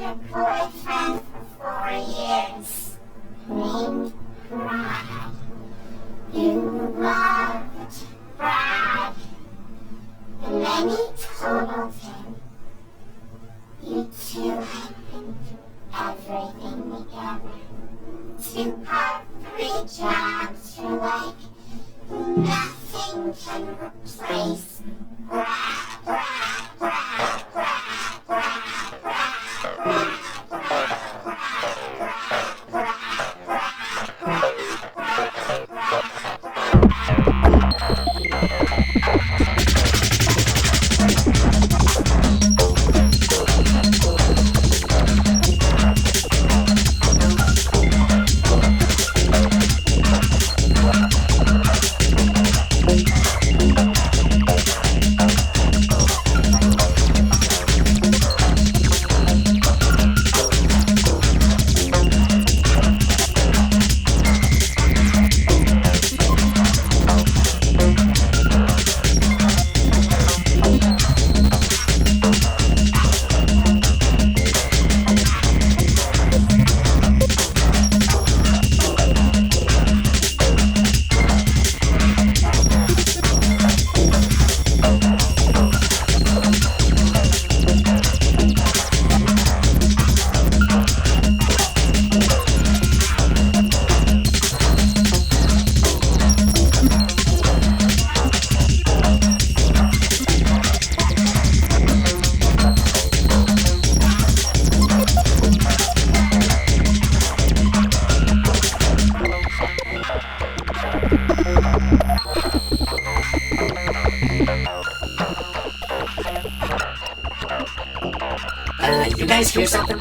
your boyfriend for 4 years, named Brad. You loved Brad, and then he told him you two had been through everything together. 2 or 3 jobs for like nothing can replace Brad, Brad, Brad, Brad, Brad, Brad, Brad. You guys hear something?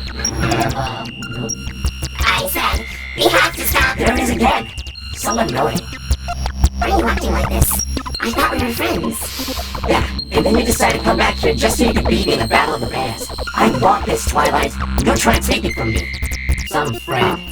I said, we have to stop. There it is again! Someone rowing. Why are you acting like this? I thought we were friends. Yeah, and then you decided to come back here just so you could beat me in the Battle of the Bands. I want this, Twilight. Don't try to take it from me. Some friend.